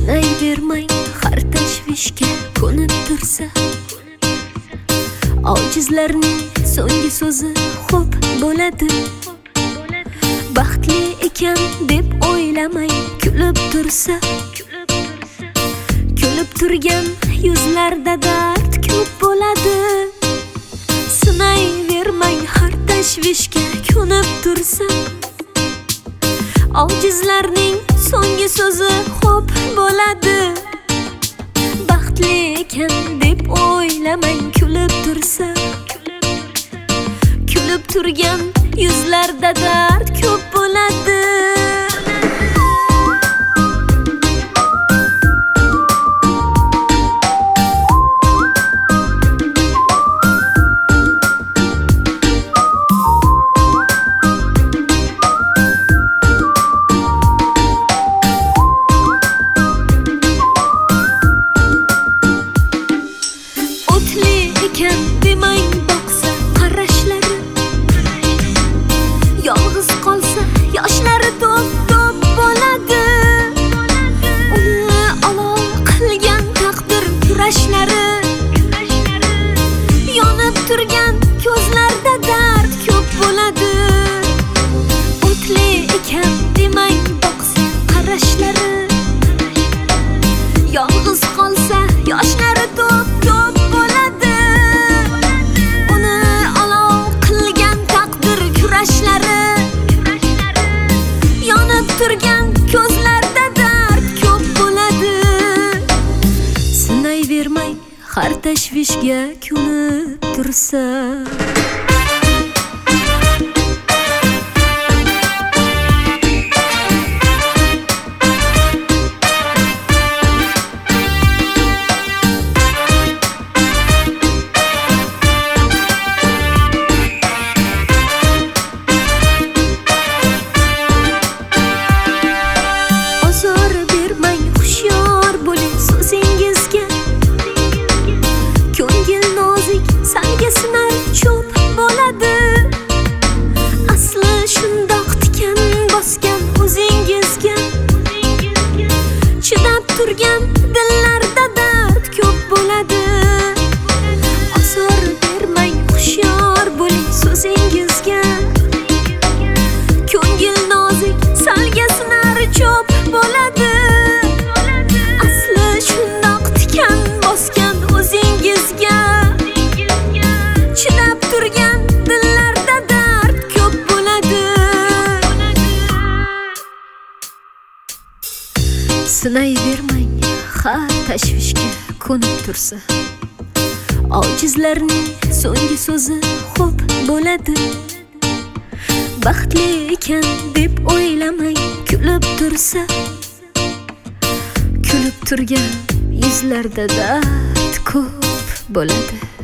Sinayvermang har tashvishga ko'nib tursa, ojizlarning so'nggi so'zi xo'p bo'ladi. Baxtli ekan deb o'ylamay kulib tursa, kulib turgan yuzlarda dard ko'p bo'ladi. Sinayvermang har tashvishga ko'nib tursa, ojizlarning so'nggi so'zi xo'p bo'ladi. Baxtli ekan deb o'ylamang kulib tursa, kulib turgan yuzlarda dard ko'p bo'ladi. Ekan demang boqsa qarashlari, yolg'iz qolsa yoshlari to'p-to'p bo'ladi. Uni olov qilgan taqdir kurashlari, yonib turgan ko'zlarda dard ko'p bo'ladi. O'tli ekan demang boqsa qarashlari, yolg'iz qolsa yoshlari to'p-to'p bo'ladi. Turgan ko'zlarda dard ko'p bo'ladi. Sinayvermang har tashvishga ko'nib tursa. Salga sinar cho'p bo'ladi. Asli shundoq tikan bosgan o'zingizga, chidab turgan dillarda dard ko'p bo'ladi. Osor bermang, hushyor bo'ling so'zingizga. Ko'ngil nozik, salga sinar cho'p bo'ladi. Asli shundoq tikan bosgan o'zingizga, chidab turgan dillarda dard ko'p bo'ladi. Sinayvermang har tashvishga ko'nib tursa, ojizlarning so'nggi so'zi xo'p bo'ladi. Baxtli ekan deb o'ylamang kulib tursa, kulib turgan yuzlarda dard ko'p bo'ladi.